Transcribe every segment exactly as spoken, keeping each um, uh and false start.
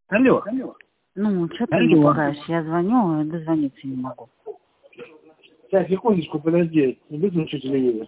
Алло. Ну, что ты мне пугаешь? Я звоню, дозвониться не могу. Сейчас, секундочку, подожди. Выключи телевизор.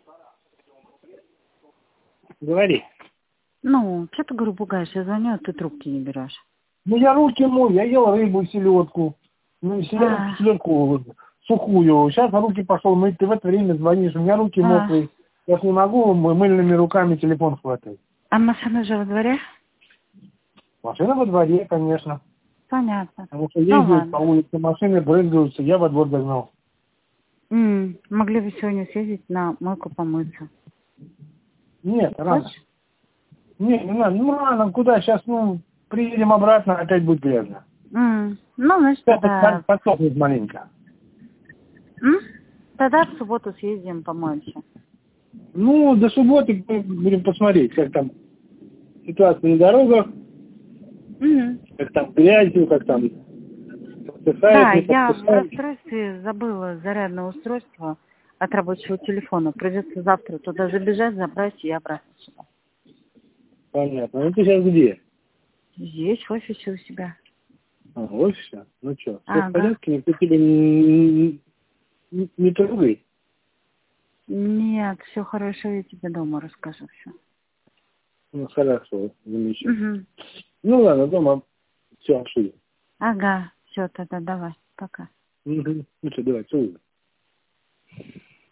Говори. Ну, что ты, говорю, пугаешь? Я звоню, а ты трубки не берешь. Ну, я руки мою, я ел рыбу, селедку. Ну, селедку, А. селедку сухую. Сейчас на руки пошел мыть, ты в это время звонишь. У меня руки А. мокрые. Я ж не могу мыльными руками телефон хватать. А машина же во дворе? Машина во дворе, конечно. Понятно. Потому что Ну, ездят ладно. по улице машины, брызгаются, я во двор догнал. М, могли бы сегодня съездить на мойку помыться. Нет, рано. Хочешь? Нет, не надо. Ну, рано, куда? Сейчас, ну, приедем обратно, опять будет грязно. М, ну, значит, Сейчас тогда... подсохнет маленько. М? Тогда в субботу съездим, помоемся. Ну, до субботы будем посмотреть, как там ситуация на дорогах, Мгм. как там грязью, как там Да, подсыхает, не я в подсыхает. расстройстве забыла зарядное устройство от рабочего телефона. Придется завтра туда забежать, забрать и обратно сюда. Понятно. Ну, ты сейчас где? Здесь, в офисе у себя. А, в офисе? Ну что, все в Ага. порядке? Никто тебя не, не, не трогает? Нет, все хорошо, я тебе дома расскажу все. Ну, хорошо, замечательно. Угу. Ну, ладно, дома все обсудим. Ага, все, тогда давай, пока. Угу. Ну что, давай, целую.